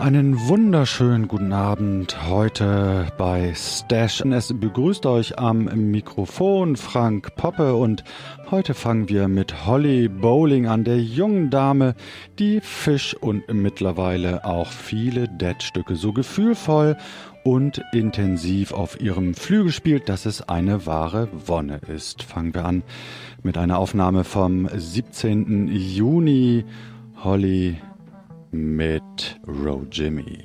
Einen wunderschönen guten Abend heute bei Stash. Es begrüßt euch am Mikrofon Frank Poppe und heute fangen wir mit Holly Bowling an, der jungen Dame, die Fish und mittlerweile auch viele Dead-Stücke so gefühlvoll und intensiv auf ihrem Flügel spielt, dass es eine wahre Wonne ist. Fangen wir an mit einer Aufnahme vom 17. Juni. Holly mit Row Jimmy.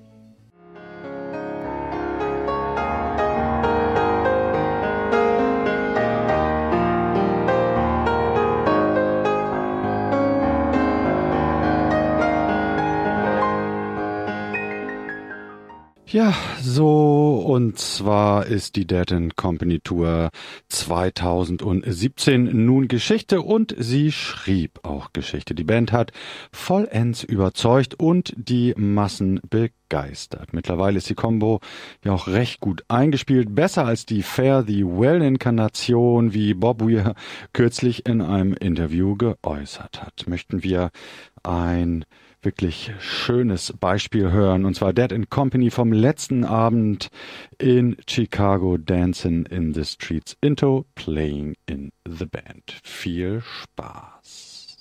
Ja, so, und zwar ist die Dead & Company Tour 2017 nun Geschichte und sie schrieb auch Geschichte. Die Band hat vollends überzeugt und die Massen begeistert. Mittlerweile ist die Combo ja auch recht gut eingespielt, besser als die Fare Thee Well-Inkarnation, wie Bob Weir kürzlich in einem Interview geäußert hat. Möchten wir ein wirklich schönes Beispiel hören, und zwar Dead & Company vom letzten Abend in Chicago, Dancing in the Streets into Playing in the Band. Viel Spaß!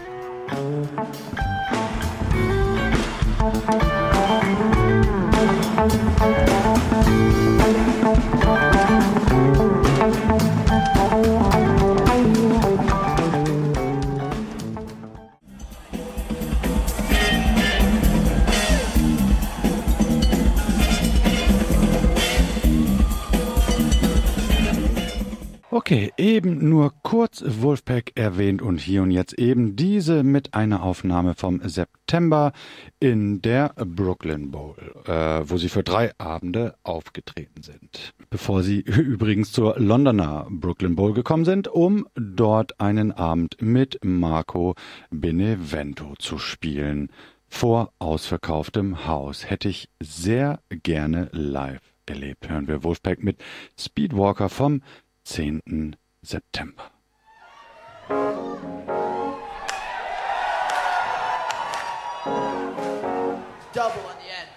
Okay, eben nur kurz Wolfpack erwähnt und hier und jetzt eben diese mit einer Aufnahme vom September in der Brooklyn Bowl, wo sie für 3 Abende aufgetreten sind. Bevor sie übrigens zur Londoner Brooklyn Bowl gekommen sind, um dort einen Abend mit Marco Benevento zu spielen. Vor ausverkauftem Haus. Hätte ich sehr gerne live erlebt. Hören wir Wolfpack mit Speedwalker vom 10. September. Double on the end.